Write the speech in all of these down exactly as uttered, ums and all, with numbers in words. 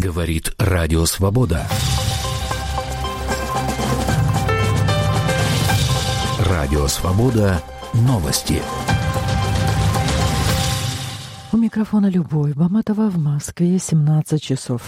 Говорит Радио Свобода. Радио Свобода. Новости. У микрофона Любовь Баматова, в Москве семнадцать часов.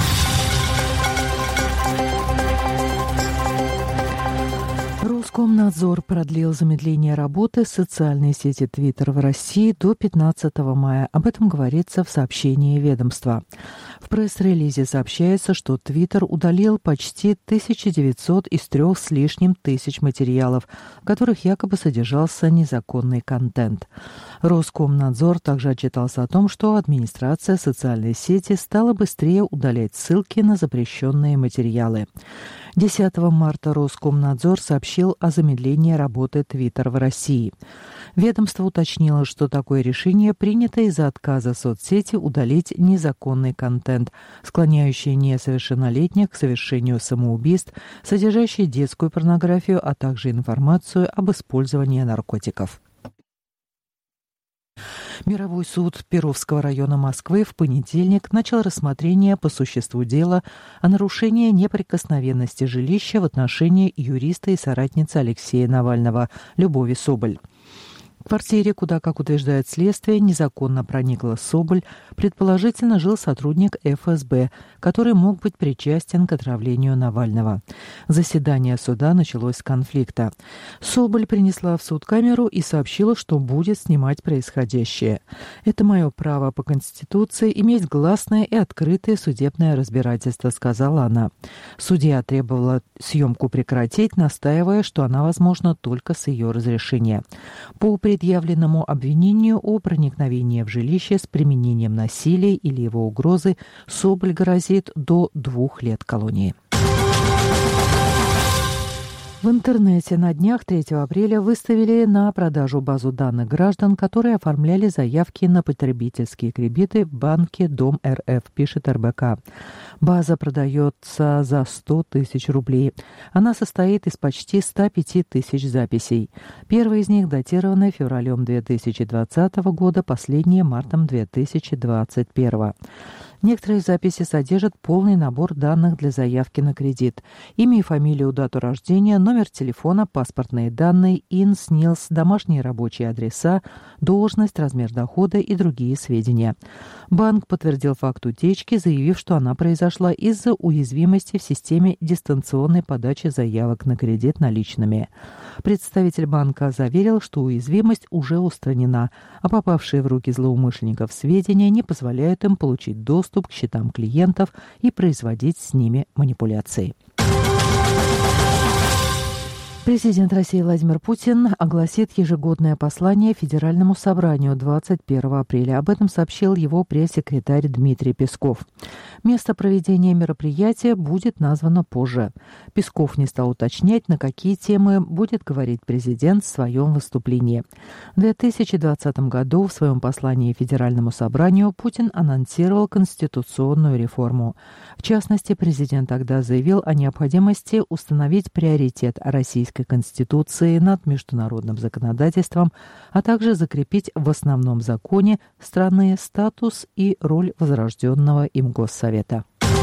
Роскомнадзор продлил замедление работы социальной сети Twitter в России до пятнадцатого мая. Об этом говорится в сообщении ведомства. В пресс-релизе сообщается, что Twitter удалил почти тысяча девятьсот из трех с лишним тысяч материалов, в которых якобы содержался незаконный контент. Роскомнадзор также отчитался о том, что администрация социальной сети стала быстрее удалять ссылки на запрещенные материалы. десятого марта Роскомнадзор сообщил о замедлении работы Twitter в России. Ведомство уточнило, что такое решение принято из-за отказа соцсети удалить незаконный контент, склоняющий несовершеннолетних к совершению самоубийств, содержащий детскую порнографию, а также информацию об использовании наркотиков. Мировой суд Перовского района Москвы в понедельник начал рассмотрение по существу дела о нарушении неприкосновенности жилища в отношении юриста и соратницы Алексея Навального Любови Соболь. В квартире, куда, как утверждает следствие, незаконно проникла Соболь, предположительно жил сотрудник эф эс бэ, который мог быть причастен к отравлению Навального. Заседание суда началось с конфликта. Соболь принесла в суд камеру и сообщила, что будет снимать происходящее. «Это мое право по Конституции иметь гласное и открытое судебное разбирательство», — сказала она. Судья требовала съемку прекратить, настаивая, что она возможна только с ее разрешения. По предъявленному обвинению о проникновении в жилище с применением насилия или его угрозы Соболь грозит до двух лет колонии. В интернете на днях третьего апреля выставили на продажу базу данных граждан, которые оформляли заявки на потребительские кредиты в банке Дом эр эф, пишет эр бэ ка. База продается за сто тысяч рублей. Она состоит из почти ста пяти тысяч записей. Первая из них датирована февралем две тысячи двадцатого года, последняя мартом две тысячи двадцать первого. Некоторые записи содержат полный набор данных для заявки на кредит. Имя и фамилию, дату рождения, номер телефона, паспортные данные, ин, снилс, домашние рабочие адреса, должность, размер дохода и другие сведения. Банк подтвердил факт утечки, заявив, что она произошла из-за уязвимости в системе дистанционной подачи заявок на кредит наличными. Представитель банка заверил, что уязвимость уже устранена, а попавшие в руки злоумышленников сведения не позволяют им получить доступ к счетам клиентов и производить с ними манипуляции. Президент России Владимир Путин огласит ежегодное послание Федеральному собранию двадцать первого апреля. Об этом сообщил его пресс-секретарь Дмитрий Песков. Место проведения мероприятия будет названо позже. Песков не стал уточнять, на какие темы будет говорить президент в своем выступлении. В две тысячи двадцатом году в своем послании Федеральному собранию Путин анонсировал конституционную реформу. В частности, президент тогда заявил о необходимости установить приоритет российской Конституции над международным законодательством, а также закрепить в основном законе страны статус и роль возрожденного им Госсовета.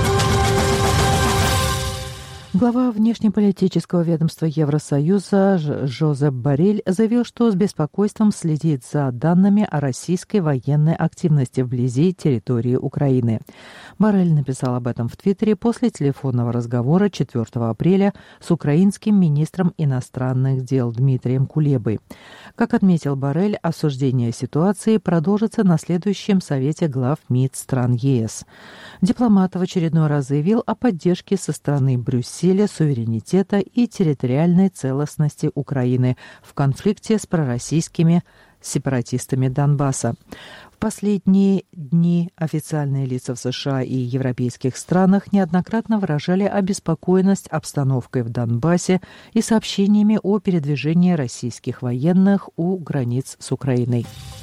Глава внешнеполитического ведомства Евросоюза Жозеп Боррель заявил, что с беспокойством следит за данными о российской военной активности вблизи территории Украины. Боррель написал об этом в Твиттере после телефонного разговора четвертого апреля с украинским министром иностранных дел Дмитрием Кулебой. Как отметил Боррель, обсуждение ситуации продолжится на следующем совете глав МИД стран е эс. Дипломат в очередной раз заявил о поддержке со стороны Брюсселя суверенитета и территориальной целостности Украины в конфликте с пророссийскими сепаратистами Донбасса. В последние дни официальные лица в США и европейских странах неоднократно выражали обеспокоенность обстановкой в Донбассе и сообщениями о передвижении российских военных у границ с Украиной.